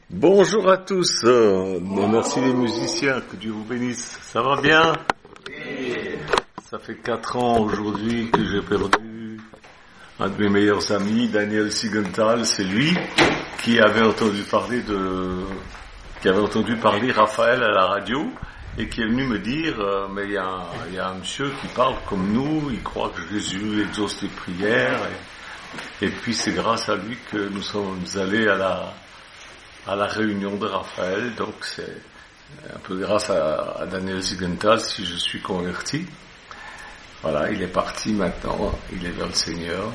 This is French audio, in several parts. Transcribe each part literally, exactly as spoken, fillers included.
Bonjour à tous, euh, merci les musiciens, que Dieu vous bénisse. Ça va bien? Oui. Ça fait quatre ans aujourd'hui que j'ai perdu un de mes meilleurs amis, Daniel Sigenthal. C'est lui qui avait entendu parler de, qui avait entendu parler Raphaël à la radio et qui est venu me dire, euh, mais il y a, il y a un monsieur qui parle comme nous, il croit que Jésus exauce les prières et, et puis c'est grâce à lui que nous sommes allés à la à la réunion de Raphaël, donc c'est un peu grâce à, à Daniel Sigenthal si je suis converti. Voilà, il est parti maintenant, il est vers le Seigneur.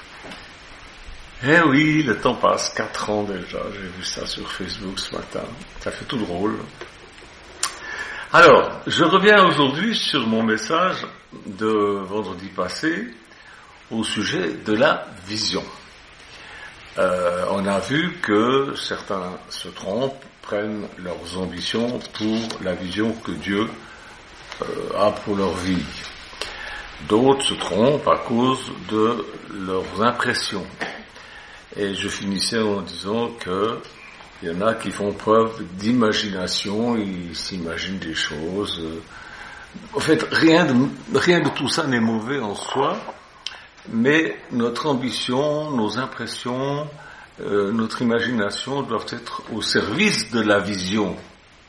Eh oui, le temps passe, quatre ans déjà, j'ai vu ça sur Facebook ce matin, ça fait tout drôle. Alors, je reviens aujourd'hui sur mon message de vendredi passé au sujet de la vision. Euh, on a vu que certains se trompent, prennent leurs ambitions pour la vision que Dieu euh, a pour leur vie. D'autres se trompent à cause de leurs impressions. Et je finissais en disant que il y en a qui font preuve d'imagination, ils s'imaginent des choses. En fait, rien de, rien de tout ça n'est mauvais en soi. Mais notre ambition, nos impressions, euh, notre imagination doivent être au service de la vision.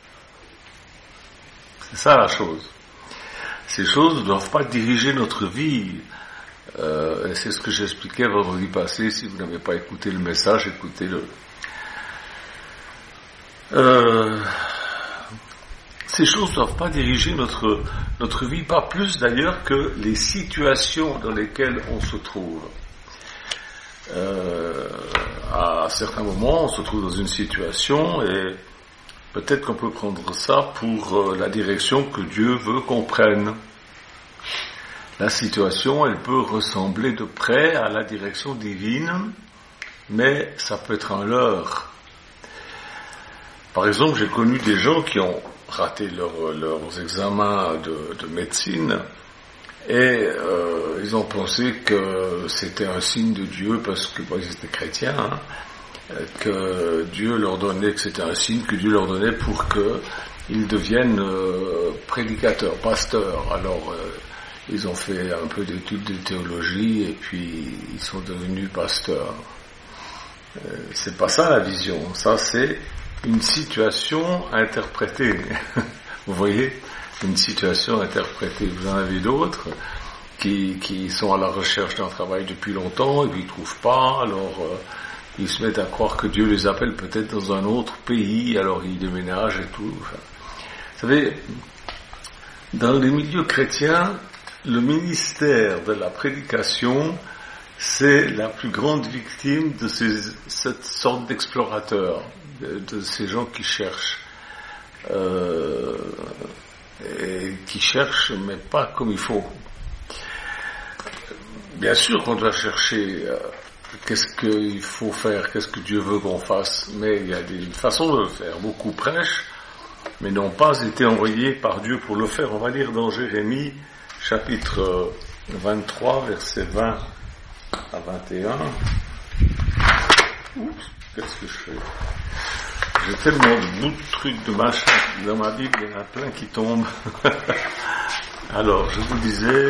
C'est ça la chose. Ces choses ne doivent pas diriger notre vie. Euh, et c'est ce que j'expliquais vendredi passé. Si vous n'avez pas écouté le message, écoutez-le. Euh, Ces choses ne doivent pas diriger notre, notre vie, pas plus d'ailleurs que les situations dans lesquelles on se trouve. Euh, à certains moments, on se trouve dans une situation et peut-être qu'on peut prendre ça pour la direction que Dieu veut qu'on prenne. La situation, elle peut ressembler de près à la direction divine, mais ça peut être un leurre. Par exemple, j'ai connu des gens qui ont raté leur, leurs examens de, de médecine et euh, ils ont pensé que c'était un signe de Dieu parce que bon, ils étaient chrétiens, hein, que Dieu leur donnait, que c'était un signe que Dieu leur donnait pour qu'ils deviennent euh, prédicateurs, pasteurs. Alors euh, ils ont fait un peu d'études de théologie et puis ils sont devenus pasteurs. Euh, c'est pas ça la vision, ça c'est une situation interprétée. Vous voyez, une situation interprétée. Vous en avez d'autres qui, qui sont à la recherche d'un travail depuis longtemps et puis ils trouvent pas, alors euh, ils se mettent à croire que Dieu les appelle peut-être dans un autre pays, alors ils déménagent et tout. Enfin, vous savez, dans les milieux chrétiens, le ministère de la prédication, c'est la plus grande victime de ces, cette sorte d'explorateurs, de, de ces gens qui cherchent, euh, et qui cherchent, mais pas comme il faut. Bien sûr qu'on doit chercher euh, qu'est-ce qu'il faut faire, qu'est-ce que Dieu veut qu'on fasse, mais il y a des façons de le faire. Beaucoup prêchent, mais n'ont pas été envoyés par Dieu pour le faire. On va lire dans Jérémie, chapitre vingt-trois, versets vingt à vingt et un. Oups, qu'est-ce que je fais? J'ai tellement de bouts de trucs, de machin dans ma Bible, il y en a plein qui tombent. Alors, je vous disais,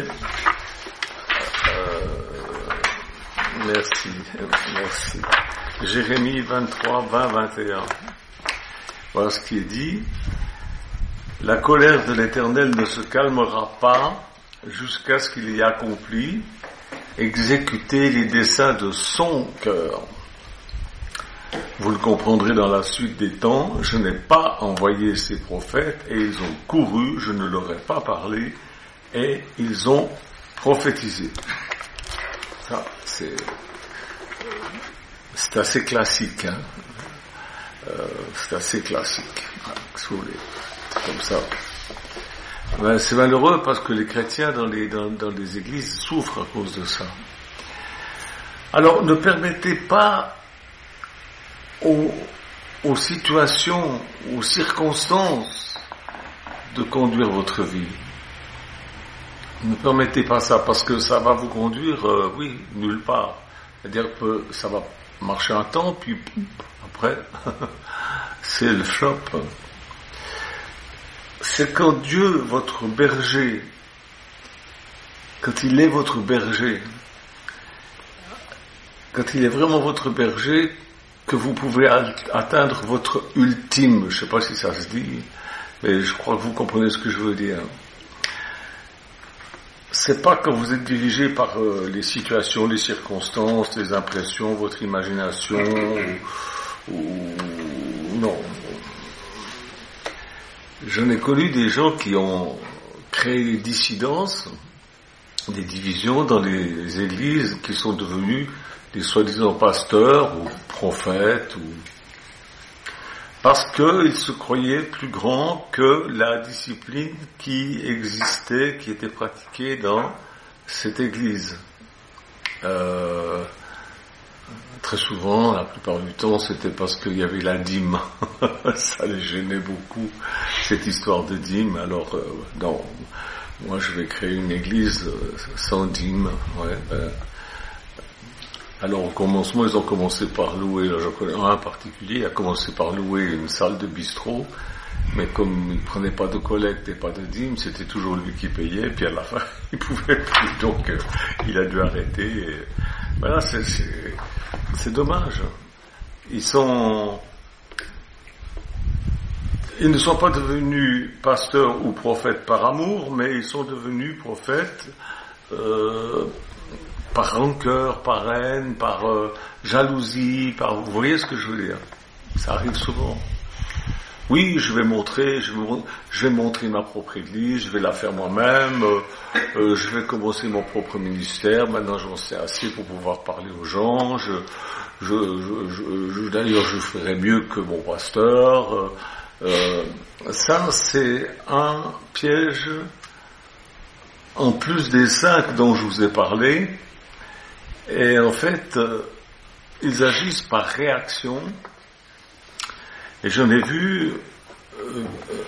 euh, merci, merci. Jérémie vingt-trois, vingt, vingt et un. Voilà ce qui est dit. La colère de l'Éternel ne se calmera pas jusqu'à ce qu'il ait accompli, exécuter les desseins de son cœur. Vous le comprendrez dans la suite des temps, je n'ai pas envoyé ces prophètes et ils ont couru, je ne leur ai pas parlé et ils ont prophétisé. Ça, c'est, c'est assez classique, hein. Euh, c'est assez classique, si vous voulez. C'est comme ça. Ben, c'est malheureux parce que les chrétiens dans les, dans, dans les églises souffrent à cause de ça. Alors, ne permettez pas aux, aux situations, aux circonstances de conduire votre vie. Ne permettez pas ça parce que ça va vous conduire, euh, oui, nulle part. C'est-à-dire que ça va marcher un temps, puis après, c'est le flop. C'est quand Dieu, votre berger, quand il est votre berger, quand il est vraiment votre berger, que vous pouvez atteindre votre ultime, je ne sais pas si ça se dit, mais je crois que vous comprenez ce que je veux dire. C'est pas quand vous êtes dirigé par euh, les situations, les circonstances, les impressions, votre imagination, ou, ou non. J'en ai connu des gens qui ont créé des dissidences, des divisions dans les églises qui sont devenues des soi-disant pasteurs ou prophètes, ou parce qu'ils se croyaient plus grands que la discipline qui existait, qui était pratiquée dans cette église. Euh, très souvent, la plupart du temps, c'était parce qu'il y avait la dîme. Ça les gênait beaucoup, cette histoire de dîme. Alors, euh, non, moi je vais créer une église sans dîme. Ouais, ben, alors au commencement, ils ont commencé par louer, là, je connais un en particulier, il a commencé par louer une salle de bistrot, mais comme il prenait pas de collecte et pas de dîme, c'était toujours lui qui payait, puis à la fin, il pouvait plus, donc euh, il a dû arrêter. Et, voilà, c'est, c'est, c'est dommage. Ils sont, ils ne sont pas devenus pasteurs ou prophètes par amour, mais ils sont devenus prophètes, euh, par rancœur, par haine, par euh, jalousie, par... Vous voyez ce que je veux dire? Ça arrive souvent. Oui, je vais montrer, je vais, je vais montrer ma propre église, je vais la faire moi-même, euh, euh, je vais commencer mon propre ministère, maintenant j'en sais assez pour pouvoir parler aux gens, je, je, je, je, je d'ailleurs je ferai mieux que mon pasteur. Euh, euh, ça, c'est un piège, en plus des cinq dont je vous ai parlé. Et en fait, euh, ils agissent par réaction. Et j'en ai vu euh,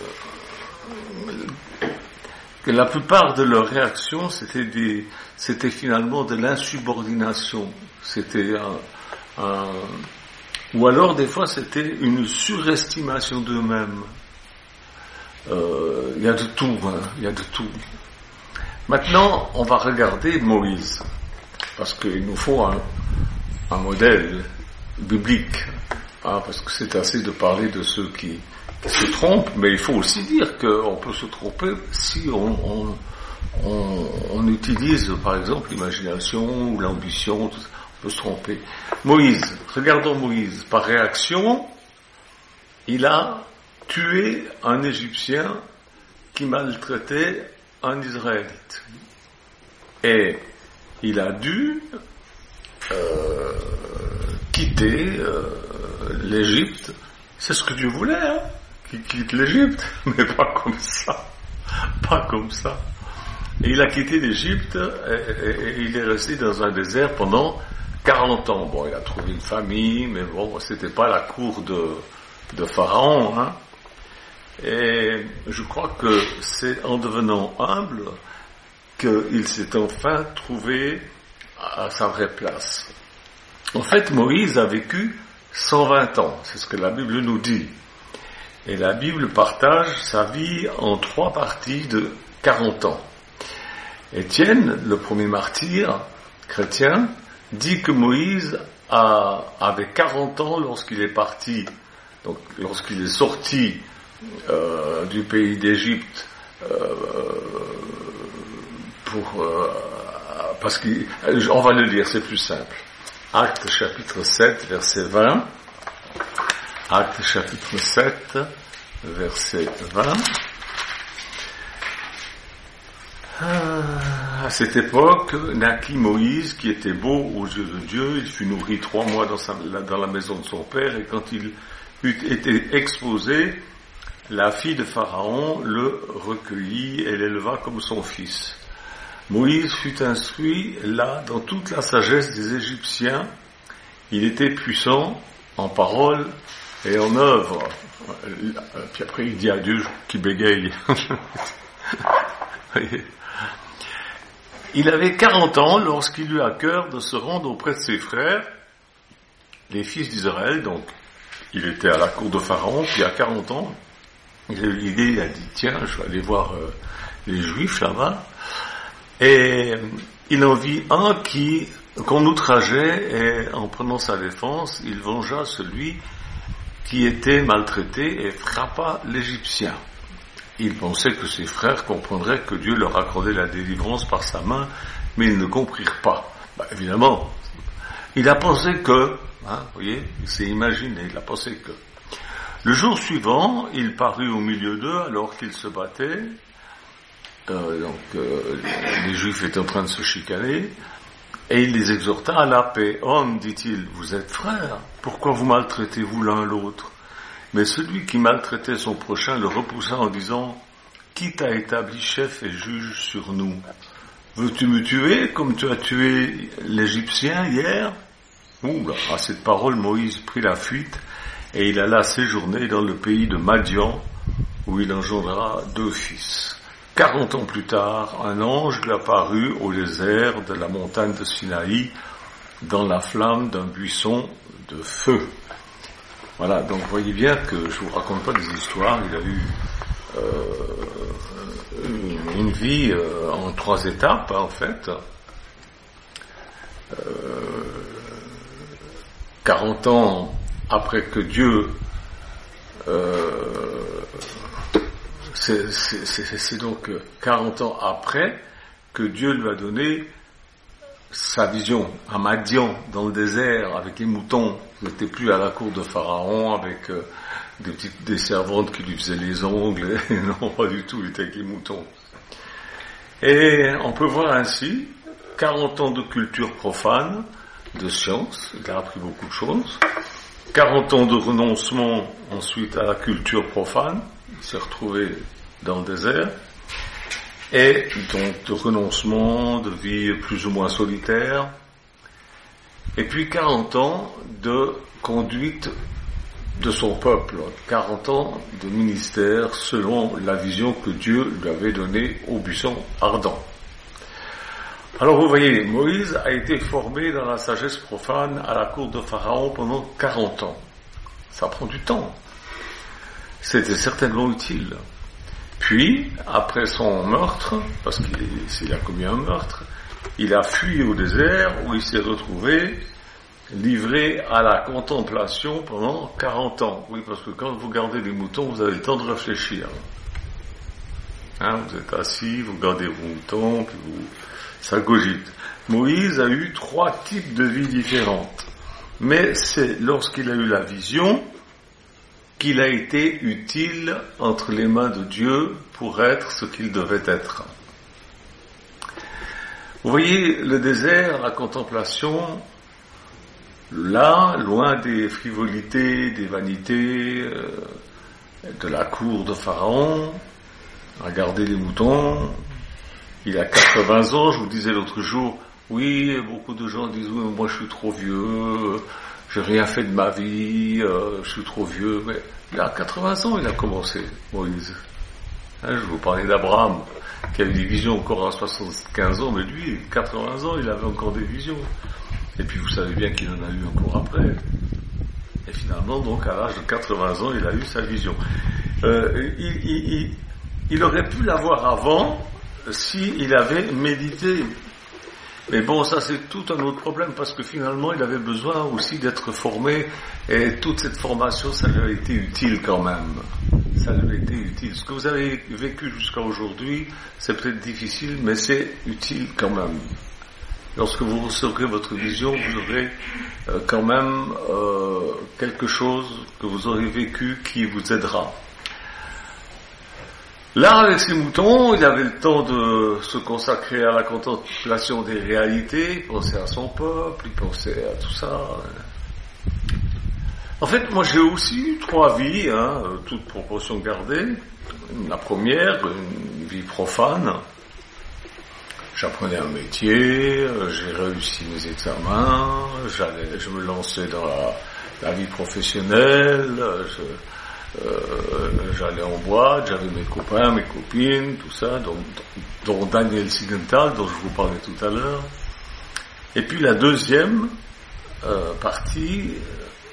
euh, que la plupart de leurs réactions, c'était des, c'était finalement de l'insubordination. C'était un, un, ou alors des fois c'était une surestimation d'eux-mêmes. Euh, il y a de tout, hein, il y a de tout. Maintenant, on va regarder Moïse. Parce qu'il nous faut un, un modèle biblique, hein, parce que c'est assez de parler de ceux qui, qui se trompent, mais il faut aussi dire qu'on peut se tromper si on, on, on, on utilise par exemple l'imagination ou l'ambition, tout ça, on peut se tromper. Moïse, regardons Moïse, par réaction, il a tué un Égyptien qui maltraitait un Israélite. Et il a dû euh, quitter euh, l'Égypte. C'est ce que Dieu voulait, hein, qu'il quitte l'Égypte, mais pas comme ça. Pas comme ça. Et il a quitté l'Égypte et, et, et il est resté dans un désert pendant quarante ans. Bon, il a trouvé une famille, mais bon, c'était pas la cour de, de Pharaon, hein. Et je crois que c'est en devenant humble qu'il s'est enfin trouvé à sa vraie place. En fait, Moïse a vécu cent vingt ans, c'est ce que la Bible nous dit. Et la Bible partage sa vie en trois parties de quarante ans. Étienne, le premier martyr chrétien, dit que Moïse a, avait quarante ans lorsqu'il est parti, donc lorsqu'il est sorti euh, du pays d'Égypte, euh, pour, euh, parce qu'on va le lire, c'est plus simple. Actes chapitre sept, verset vingt. Actes chapitre sept, verset vingt. À cette époque, naquit Moïse, qui était beau aux yeux de Dieu. Il fut nourri trois mois dans, sa, dans la maison de son père, et quand il eut été exposé, la fille de Pharaon le recueillit et l'éleva comme son fils. Moïse fut instruit là dans toute la sagesse des Égyptiens. Il était puissant en parole et en œuvre. Puis après il dit à Dieu qui bégaye. Il avait quarante ans lorsqu'il eut à cœur de se rendre auprès de ses frères, les fils d'Israël, donc il était à la cour de Pharaon, puis à quarante ans, il a eu l'idée, il a dit, tiens, je vais aller voir euh, les Juifs là-bas, et il en vit un qui, qu'on outrageait, et en prenant sa défense, il vengea celui qui était maltraité et frappa l'Égyptien. Il pensait que ses frères comprendraient que Dieu leur accordait la délivrance par sa main, mais ils ne comprirent pas. Bah, évidemment, il a pensé que, hein, vous voyez, il s'est imaginé, il a pensé que. Le jour suivant, il parut au milieu d'eux alors qu'ils se battaient. Euh, donc, euh, les Juifs étaient en train de se chicaner, et il les exhorta à la paix. Homme, dit-il, vous êtes frères, pourquoi vous maltraitez-vous l'un l'autre? Mais celui qui maltraitait son prochain le repoussa en disant, qui t'a établi chef et juge sur nous? Veux-tu me tuer comme tu as tué l'Égyptien hier? Ouh là, à cette parole, Moïse prit la fuite et il alla séjourner dans le pays de Madian où il engendra deux fils. Quarante ans plus tard, un ange lui apparut au désert de la montagne de Sinaï dans la flamme d'un buisson de feu. Voilà, donc vous voyez bien que je vous raconte pas des histoires, il a eu euh, une, une vie euh, en trois étapes, hein, en fait. Euh, quarante ans après que Dieu... Euh, c'est, c'est, c'est, c'est donc quarante ans après que Dieu lui a donné sa vision à Madian, dans le désert, avec les moutons. Il n'était plus à la cour de Pharaon, avec euh, des petites des servantes qui lui faisaient les ongles. Non, pas du tout, il était avec les moutons. Et on peut voir ainsi quarante ans de culture profane, de science, il a appris beaucoup de choses. quarante ans de renoncement ensuite à la culture profane, il s'est retrouvé dans le désert. Et donc de renoncement, de vie plus ou moins solitaire, et puis quarante ans de conduite de son peuple, quarante ans de ministère selon la vision que Dieu lui avait donnée au buisson ardent. Alors vous voyez, Moïse a été formé dans la sagesse profane à la cour de Pharaon pendant quarante ans. Ça prend du temps. C'était certainement utile. Puis, après son meurtre, parce qu'il est, s'il a commis un meurtre, il a fui au désert où il s'est retrouvé livré à la contemplation pendant quarante ans. Oui, parce que quand vous gardez des moutons, vous avez le temps de réfléchir. Hein, vous êtes assis, vous gardez vos moutons, puis vous, ça cogite. Moïse a eu trois types de vie différentes. Mais c'est lorsqu'il a eu la vision qu'il a été utile entre les mains de Dieu pour être ce qu'il devait être. Vous voyez, le désert, la contemplation, là, loin des frivolités, des vanités, euh, de la cour de Pharaon, à garder les moutons. Il a quatre-vingts ans, je vous disais l'autre jour, oui, beaucoup de gens disent, oui, moi je suis trop vieux, j'ai rien fait de ma vie, euh, je suis trop vieux, mais il a quatre-vingts ans, il a commencé, Moïse. Hein, je vous parlais d'Abraham, qui avait des visions encore à soixante-quinze ans, mais lui, quatre-vingts ans, il avait encore des visions. Et puis vous savez bien qu'il en a eu encore après. Et finalement, donc, à l'âge de quatre-vingts ans, il a eu sa vision. Euh, il, il, il, il aurait pu l'avoir avant, s'il avait médité. Mais bon, ça c'est tout un autre problème, parce que finalement, il avait besoin aussi d'être formé, et toute cette formation, ça lui a été utile quand même. Ça lui a été utile. Ce que vous avez vécu jusqu'à aujourd'hui, c'est peut-être difficile, mais c'est utile quand même. Lorsque vous recevrez votre vision, vous aurez euh, quand même euh, quelque chose que vous aurez vécu qui vous aidera. Là, avec ses moutons, il avait le temps de se consacrer à la contemplation des réalités, il pensait à son peuple, il pensait à tout ça. En fait, moi j'ai aussi eu trois vies, hein, toutes proportions gardées. La première, une vie profane. J'apprenais un métier, j'ai réussi mes examens, j'allais, je me lançais dans la, la vie professionnelle, je, Euh, j'allais en boîte, j'avais mes copains, mes copines, tout ça, dont, dont Daniel Sigenthal, dont je vous parlais tout à l'heure. Et puis la deuxième euh, partie,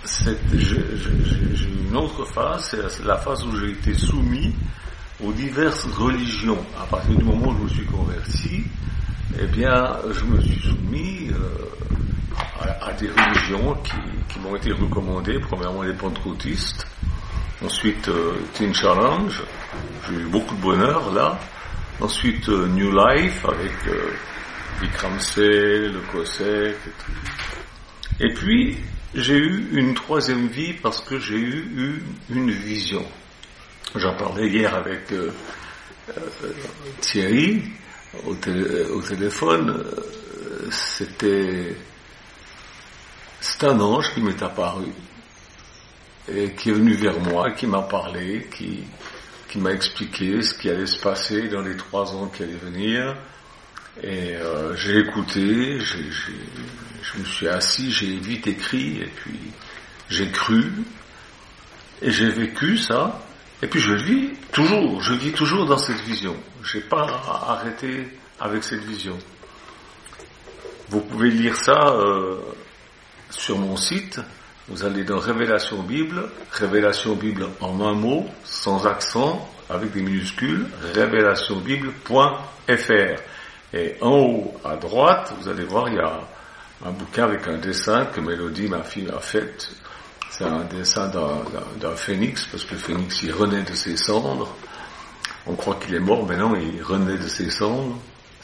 c'est, je, je, j'ai une autre phase, c'est la phase où j'ai été soumis aux diverses religions. À partir du moment où je me suis converti, eh bien, je me suis soumis euh, à, à des religions qui, qui m'ont été recommandées, premièrement les pentecôtistes, ensuite euh, Teen Challenge, j'ai eu beaucoup de bonheur là, ensuite euh, New Life avec euh, Vikram C, le Cossack et tout. Et puis, j'ai eu une troisième vie parce que j'ai eu une, une vision. J'en parlais hier avec euh, euh, Thierry au, télé, au téléphone. Euh, c'était, c'est un ange qui m'est apparu et qui est venu vers moi, qui m'a parlé, qui, qui m'a expliqué ce qui allait se passer dans les trois ans qui allaient venir. Et euh, j'ai écouté, j'ai, j'ai, je me suis assis, j'ai vite écrit, et puis j'ai cru, et j'ai vécu ça, et puis je vis toujours, je vis toujours dans cette vision. J'ai pas arrêté avec cette vision. Vous pouvez lire ça euh, sur mon site, vous allez dans Révélation Bible, Révélation Bible en un mot, sans accent, avec des minuscules, révélation bible point f r. Et en haut à droite, vous allez voir, il y a un bouquin avec un dessin que Mélodie, ma fille, a fait. C'est un dessin d'un, d'un, d'un phénix, parce que le phénix, il renaît de ses cendres. On croit qu'il est mort, mais non, il renaît de ses cendres.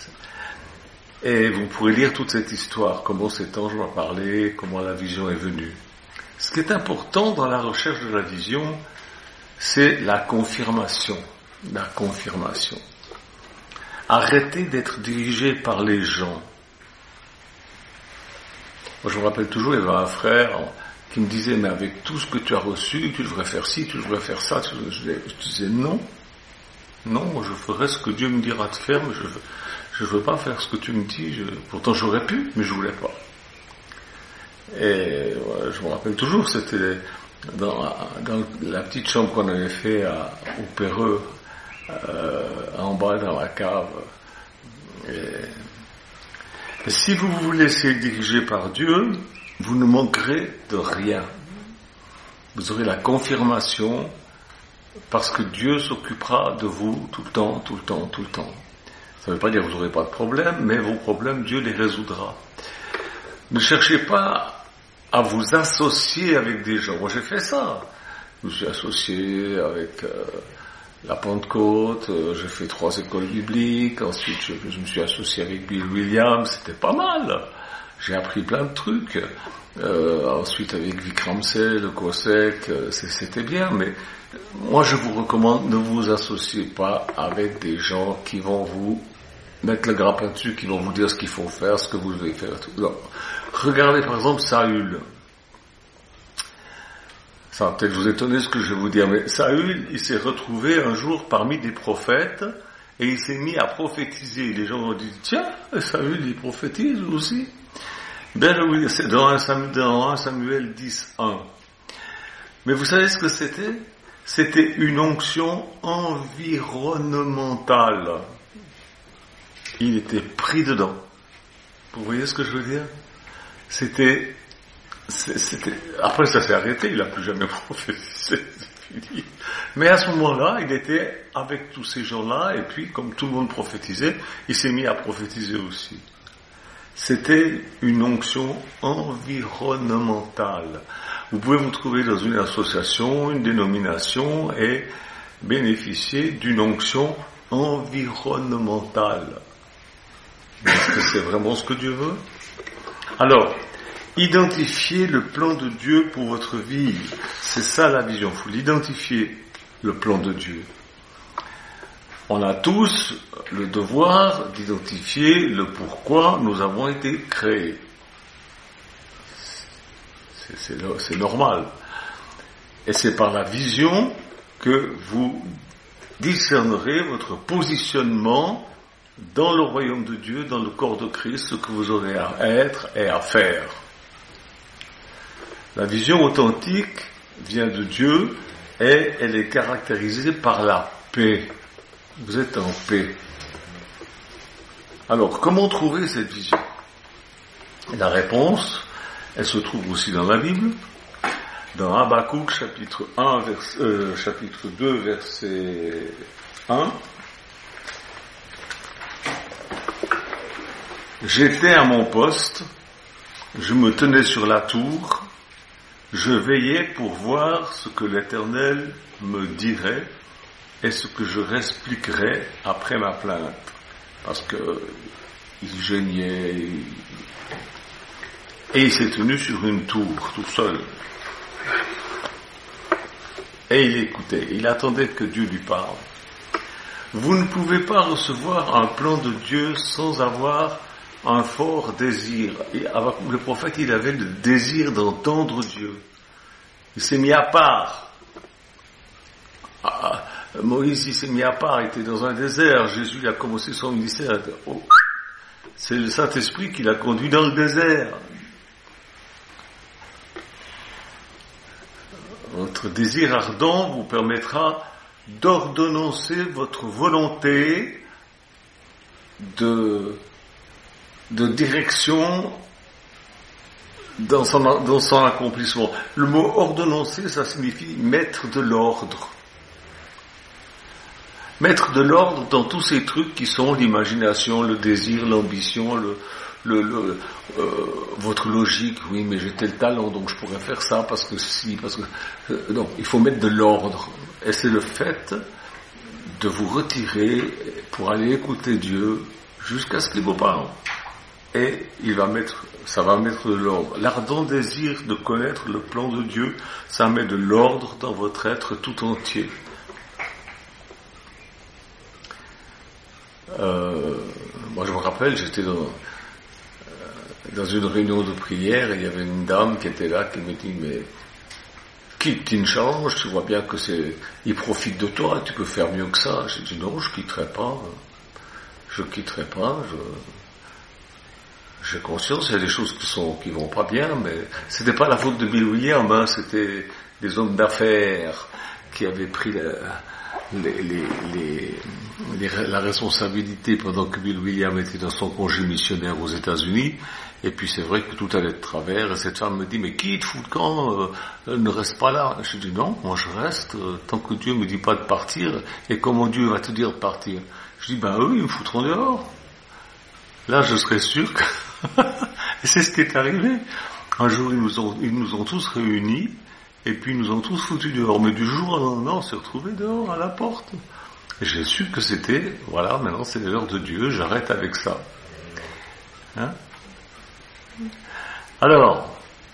Et vous pourrez lire toute cette histoire, comment cet ange m'a parlé, comment la vision est venue. Ce qui est important dans la recherche de la vision, c'est la confirmation. La confirmation. Arrêtez d'être dirigé par les gens. Moi, je me rappelle toujours, il y avait un frère qui me disait, mais avec tout ce que tu as reçu, tu devrais faire ci, tu devrais faire ça. Je disais, non, non, je ferai ce que Dieu me dira de faire, mais je veux, je veux pas faire ce que tu me dis. Je, pourtant, j'aurais pu, mais je voulais pas. Et ouais, je me rappelle toujours, c'était dans, dans la petite chambre qu'on avait fait à, au Péreux, Euh, en bas dans la cave. Et, et si vous vous laissez diriger par Dieu, vous ne manquerez de rien. Vous aurez la confirmation parce que Dieu s'occupera de vous tout le temps, tout le temps, tout le temps. Ça ne veut pas dire que vous n'aurez pas de problème, mais vos problèmes, Dieu les résoudra. Ne cherchez pas à vous associer avec des gens. Moi j'ai fait ça. Je me suis associé avec euh, la Pentecôte, euh, j'ai fait trois écoles bibliques, ensuite je, je me suis associé avec Bill Williams, c'était pas mal, j'ai appris plein de trucs, euh, ensuite avec Vikram C, le Cossack, euh, c'était bien, mais moi je vous recommande, ne vous associez pas avec des gens qui vont vous mettre le grappin dessus, qui vont vous dire ce qu'il faut faire, ce que vous devez faire. Tout. Non. Regardez par exemple Saül. Ça va peut-être vous étonner ce que je vais vous dire, mais Saül, il s'est retrouvé un jour parmi des prophètes et il s'est mis à prophétiser. Les gens ont dit, tiens, Saül, il prophétise aussi. Ben oui, c'est dans un Samuel dix, un. Mais vous savez ce que c'était? C'était une onction environnementale. Il était pris dedans. Vous voyez ce que je veux dire? C'était... C'était, après ça s'est arrêté, il n'a plus jamais prophétisé, c'est fini. Mais à ce moment-là, il était avec tous ces gens-là, et puis comme tout le monde prophétisait, il s'est mis à prophétiser aussi. C'était une onction environnementale. Vous pouvez vous trouver dans une association, une dénomination, et bénéficier d'une onction environnementale. Est-ce que c'est vraiment ce que Dieu veut? Alors, identifiez le plan de Dieu pour votre vie. C'est ça la vision. Il faut l'identifier, le plan de Dieu. On a tous le devoir d'identifier le pourquoi nous avons été créés. C'est, c'est, c'est normal. Et c'est par la vision que vous discernerez votre positionnement dans le royaume de Dieu, dans le corps de Christ, ce que vous aurez à être et à faire. La vision authentique vient de Dieu et elle est caractérisée par la paix. Vous êtes en paix. Alors, comment trouver cette vision? La réponse, elle se trouve aussi dans la Bible. Dans Habakkuk, chapitre un, vers, euh, chapitre deux, verset un, j'étais à mon poste, je me tenais sur la tour, je veillais pour voir ce que l'Éternel me dirait et ce que je réexpliquerais après ma plainte. Parce que il geignait, il... et il s'est tenu sur une tour, tout seul. Et il écoutait, il attendait que Dieu lui parle. Vous ne pouvez pas recevoir un plan de Dieu sans avoir un fort désir. Et le prophète, il avait le désir d'entendre Dieu. Il s'est mis à part. Ah, Moïse, il s'est mis à part, il était dans un désert. Jésus a commencé son ministère. Oh, c'est le Saint-Esprit qui l'a conduit dans le désert. Votre désir ardent vous permettra d'ordonnancer votre volonté de, de direction dans son, dans son accomplissement. Le mot ordonnancer, ça signifie mettre de l'ordre. Mettre de l'ordre dans tous ces trucs qui sont l'imagination, le désir, l'ambition, le, le, le euh, votre logique. Oui, mais j'ai tel talent, donc je pourrais faire ça parce que si, parce que euh, non, il faut mettre de l'ordre. Et c'est le fait de vous retirer pour aller écouter Dieu jusqu'à ce qu'il vous parle. Et il va mettre, ça va mettre de l'ordre. L'ardent désir de connaître le plan de Dieu, ça met de l'ordre dans votre être tout entier. Euh, moi je me rappelle, j'étais dans, euh, dans une réunion de prière et il y avait une dame qui était là qui me dit mais quitte, tu ne changes, tu vois bien que c'est, il profite de toi, tu peux faire mieux que ça. J'ai dit non, je quitterai pas, je quitterai pas, je, j'ai conscience, il y a des choses qui sont, qui vont pas bien, mais c'était pas la faute de Bill Williams, hein, c'était des hommes d'affaires qui avaient pris la, Les, les, les, les, la responsabilité pendant que Bill Williams était dans son congé missionnaire aux États-Unis, et puis c'est vrai que tout allait de travers, et cette femme me dit mais quitte, fous le camp, euh, ne reste pas là. Je dis non, moi je reste, euh, tant que Dieu me dit pas de partir, et comment Dieu va te dire de partir? Je dis ben eux ils me foutront dehors. Là je serais sûr que et c'est ce qui est arrivé. Un jour ils nous ont, ils nous ont tous réunis, et puis ils nous ont tous foutus dehors. Mais du jour au lendemain, on s'est retrouvés dehors, à la porte. Et j'ai su que c'était, voilà, maintenant c'est l'heure de Dieu, j'arrête avec ça. Hein? Alors,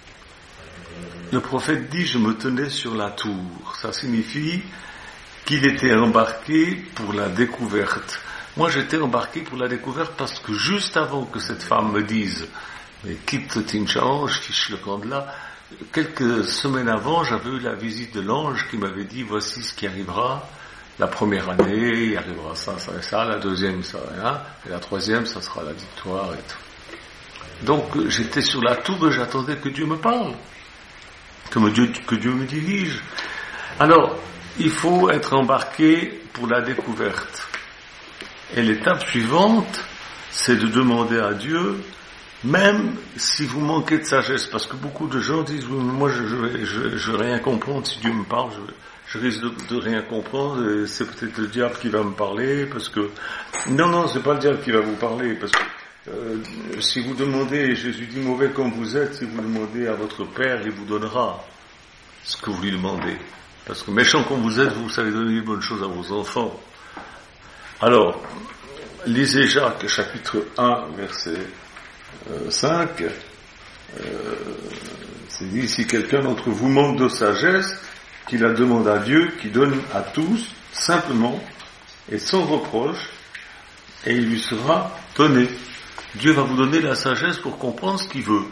le prophète dit, je me tenais sur la tour. Ça signifie qu'il était embarqué pour la découverte. Moi, j'étais embarqué pour la découverte parce que juste avant que cette femme me dise, mais quitte Tinchange, fiche le camp de là, quelques semaines avant, j'avais eu la visite de l'ange qui m'avait dit, voici ce qui arrivera. La première année, il arrivera ça, ça et ça. La deuxième, ça et ça. Et la troisième, ça sera la victoire et tout. Donc, j'étais sur la tour et j'attendais que Dieu me parle. Que Dieu, que Dieu me dirige. Alors, il faut être embarqué pour la découverte. Et l'étape suivante, c'est de demander à Dieu, même si vous manquez de sagesse, parce que beaucoup de gens disent, oui, moi je je vais, je, je vais rien comprendre, si Dieu me parle, je, je risque de, de rien comprendre, et c'est peut-être le diable qui va me parler, parce que... Non, non, c'est pas le diable qui va vous parler, parce que euh, si vous demandez, Jésus dit, mauvais comme vous êtes, si vous demandez à votre Père, il vous donnera ce que vous lui demandez. Parce que méchant comme vous êtes, vous savez donner les bonnes choses à vos enfants. Alors, lisez Jacques, chapitre un, verset Euh, cinq, euh, c'est dit, si quelqu'un d'entre vous manque de sagesse, qu'il la demande à Dieu, qui donne à tous, simplement, et sans reproche, et il lui sera donné. Dieu va vous donner la sagesse pour comprendre ce qu'il veut.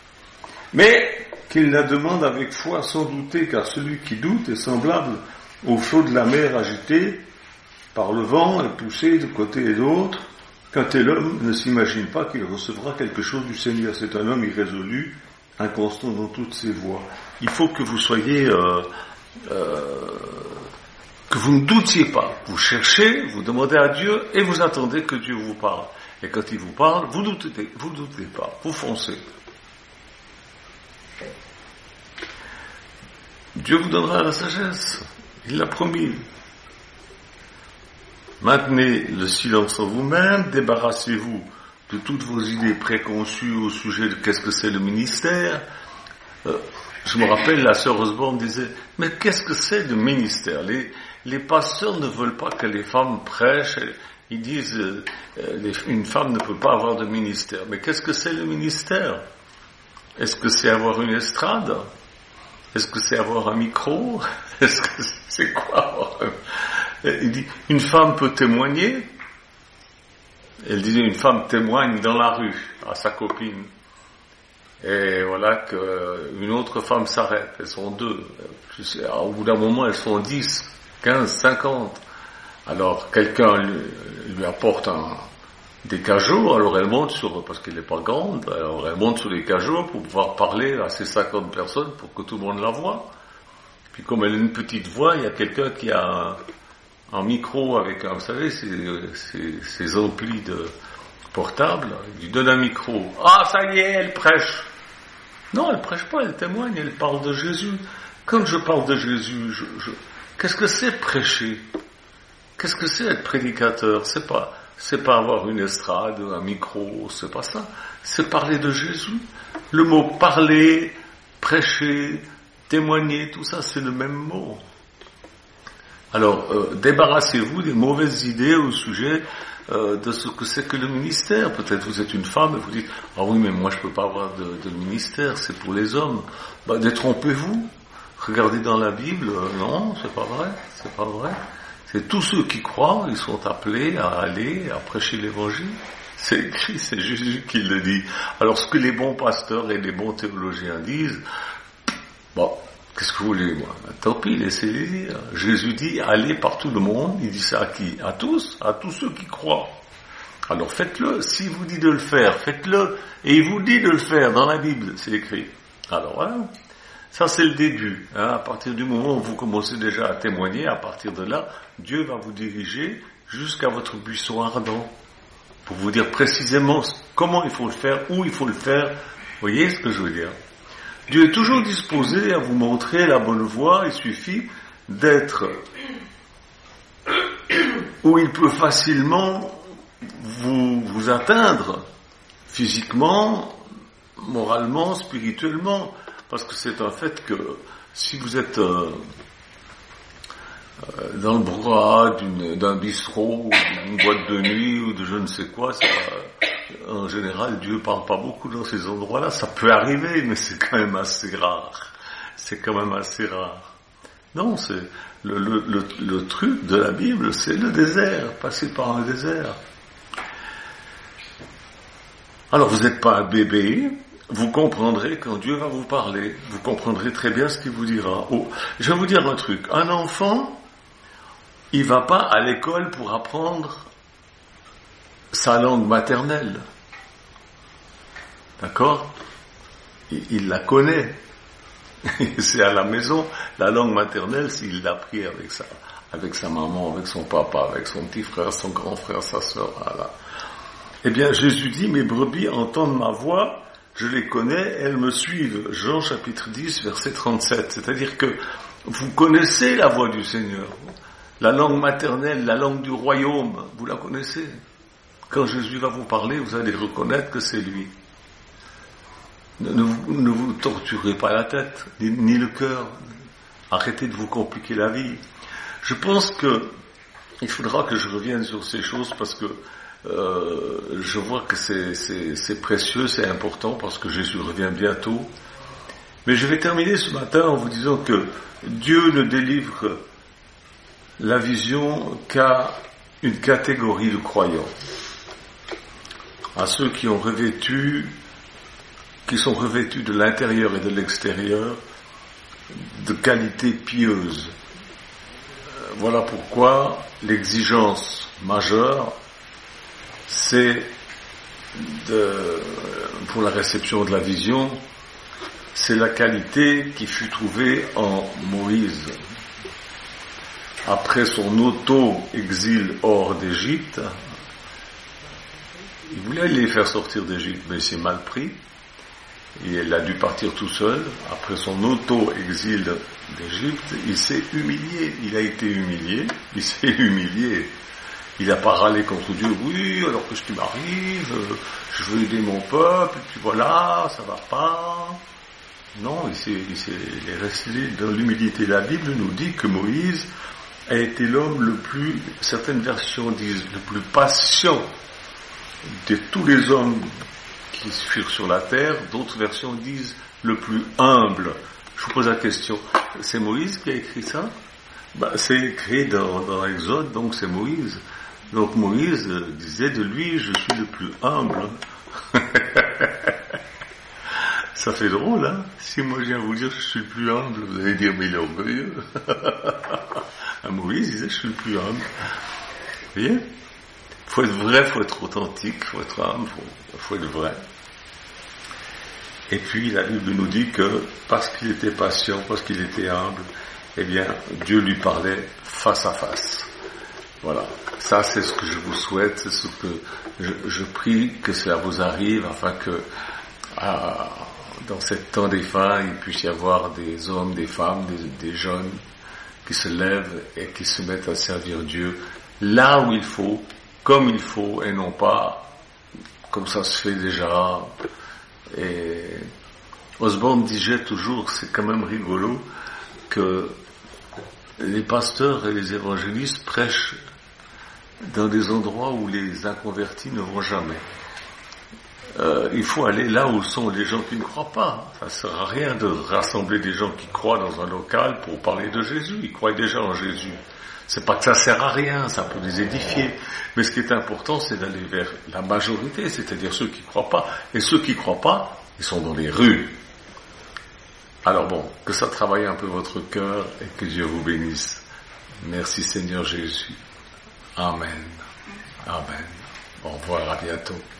Mais, qu'il la demande avec foi, sans douter, car celui qui doute est semblable au flot de la mer agité par le vent et poussé de côté et d'autre. Qu'un tel homme ne s'imagine pas qu'il recevra quelque chose du Seigneur. C'est un homme irrésolu, inconstant dans toutes ses voies. Il faut que vous soyez, euh, euh, que vous ne doutiez pas. Vous cherchez, vous demandez à Dieu et vous attendez que Dieu vous parle. Et quand il vous parle, vous ne doutez, vous doutez pas, vous foncez. Dieu vous donnera la sagesse. Il l'a promis. Maintenez le silence en vous-même, débarrassez-vous de toutes vos idées préconçues au sujet de qu'est-ce que c'est le ministère. Euh, je me rappelle, la sœur Osborne disait, mais qu'est-ce que c'est le ministère? les, les pasteurs ne veulent pas que les femmes prêchent. Ils disent, euh, les, une femme ne peut pas avoir de ministère. Mais qu'est-ce que c'est le ministère? Est-ce que c'est avoir une estrade? Est-ce que c'est avoir un micro? Est-ce que c'est quoi avoir un... Il dit, une femme peut témoigner. Elle disait, une femme témoigne dans la rue à sa copine. Et voilà qu'une autre femme s'arrête. Elles sont deux. Je sais, au bout d'un moment, elles sont dix, quinze, cinquante. Alors, quelqu'un lui, lui apporte un, des cajots, alors elle monte sur, parce qu'elle n'est pas grande, alors elle monte sur les cajots pour pouvoir parler à ces cinquante personnes pour que tout le monde la voie. Puis comme elle a une petite voix, il y a quelqu'un qui a un, un micro avec un, vous savez, ces, ces, ces amplis de portable, il lui donne un micro. Ah, ça y est, elle prêche. Non, elle prêche pas, elle témoigne, elle parle de Jésus. Quand je parle de Jésus, je, je, qu'est-ce que c'est prêcher? Qu'est-ce que c'est être prédicateur? C'est pas, c'est pas avoir une estrade, un micro, c'est pas ça. C'est parler de Jésus. Le mot parler, prêcher, témoigner, tout ça, c'est le même mot. Alors, euh, débarrassez-vous des mauvaises idées au sujet euh, de ce que c'est que le ministère. Peut-être vous êtes une femme et vous dites, ah oui, mais moi je peux pas avoir de, de ministère, c'est pour les hommes. Bah, détrompez-vous. Regardez dans la Bible, euh, non, c'est pas vrai, c'est pas vrai. C'est tous ceux qui croient, ils sont appelés à aller, à prêcher l'évangile. C'est écrit, c'est Jésus qui le dit. Alors ce que les bons pasteurs et les bons théologiens disent, bon, qu'est-ce que vous voulez, moi? Tant pis, laissez-les dire. Jésus dit, allez par tout le monde. Il dit ça à qui? À tous, à tous ceux qui croient. Alors faites-le. S'il vous dit de le faire, faites-le. Et il vous dit de le faire dans la Bible, c'est écrit. Alors voilà. Ça, c'est le début. Hein. À partir du moment où vous commencez déjà à témoigner, à partir de là, Dieu va vous diriger jusqu'à votre buisson ardent pour vous dire précisément comment il faut le faire, où il faut le faire. Vous voyez ce que je veux dire? Dieu est toujours disposé à vous montrer la bonne voie. Il suffit d'être où il peut facilement vous, vous atteindre physiquement, moralement, spirituellement. Parce que c'est un fait que si vous êtes euh, euh, dans le brouhaha d'une, d'un bistrot, ou d'une boîte de nuit, ou de je ne sais quoi, ça, euh, en général, Dieu parle pas beaucoup dans ces endroits-là. Ça peut arriver, mais c'est quand même assez rare. C'est quand même assez rare. Non, c'est le, le, le, le truc de la Bible, c'est le désert, passer par un désert. Alors, vous n'êtes pas un bébé. Vous comprendrez quand Dieu va vous parler. Vous comprendrez très bien ce qu'il vous dira. Oh, je vais vous dire un truc. Un enfant, il va pas à l'école pour apprendre sa langue maternelle. D'accord? Il, il la connaît. C'est à la maison. La langue maternelle, s'il l'a appris avec sa, avec sa maman, avec son papa, avec son petit frère, son grand frère, sa sœur. Voilà. Eh bien, Jésus dit, mes brebis entendent ma voix, je les connais, elles me suivent. Jean chapitre dix, verset trente-sept. C'est-à-dire que vous connaissez la voix du Seigneur. La langue maternelle, la langue du royaume, vous la connaissez. Quand Jésus va vous parler, vous allez reconnaître que c'est lui. Ne, ne, vous, ne vous torturez pas la tête, ni, ni le cœur. Arrêtez de vous compliquer la vie. Je pense que il faudra que je revienne sur ces choses parce que Euh, je vois que c'est, c'est, c'est précieux, c'est important parce que Jésus revient bientôt. Mais je vais terminer ce matin en vous disant que Dieu ne délivre la vision qu'à une catégorie de croyants. À ceux qui ont revêtu, qui sont revêtus de l'intérieur et de l'extérieur de qualités pieuses. Voilà pourquoi l'exigence majeure c'est de, pour la réception de la vision, c'est la qualité qui fut trouvée en Moïse. Après son auto-exil hors d'Égypte, il voulait les faire sortir d'Égypte, mais il s'est mal pris. Et il a dû partir tout seul. Après son auto-exil d'Égypte, il s'est humilié. Il a été humilié. Il s'est humilié. Il n'a pas râlé contre Dieu. Oui, alors que ce qui m'arrive, je veux aider mon peuple, puis voilà, ça va pas. Non, il, s'est, il, s'est, il est resté dans l'humilité. La Bible nous dit que Moïse a été l'homme le plus, certaines versions disent, le plus patient de tous les hommes qui furent sur la terre. D'autres versions disent le plus humble. Je vous pose la question, c'est Moïse qui a écrit ça? Ben, c'est écrit dans, dans Exode, donc c'est Moïse. Donc Moïse disait de lui, je suis le plus humble. Ça fait drôle, hein? Si moi je viens vous dire que je suis le plus humble, vous allez dire, mais il est orgueilleux. Moïse disait, je suis le plus humble. Vous voyez? Faut être vrai, faut être authentique, faut être humble, faut, faut être vrai. Et puis la Bible nous dit que parce qu'il était patient, parce qu'il était humble, eh bien Dieu lui parlait face à face. Voilà, ça c'est ce que je vous souhaite, c'est ce que je, je prie que cela vous arrive, afin que à, dans ce temps des fins, il puisse y avoir des hommes, des femmes, des, des jeunes qui se lèvent et qui se mettent à servir Dieu là où il faut, comme il faut, et non pas comme ça se fait déjà. Et Osborne disait toujours, c'est quand même rigolo, que les pasteurs et les évangélistes prêchent dans des endroits où les inconvertis ne vont jamais. Euh, il faut aller là où sont les gens qui ne croient pas. Ça ne sert à rien de rassembler des gens qui croient dans un local pour parler de Jésus. Ils croient déjà en Jésus. C'est pas que ça sert à rien, ça peut les édifier. Mais ce qui est important, c'est d'aller vers la majorité, c'est-à-dire ceux qui ne croient pas. Et ceux qui ne croient pas, ils sont dans les rues. Alors bon, que ça travaille un peu votre cœur et que Dieu vous bénisse. Merci Seigneur Jésus. Amen. Amen. Au revoir, à bientôt.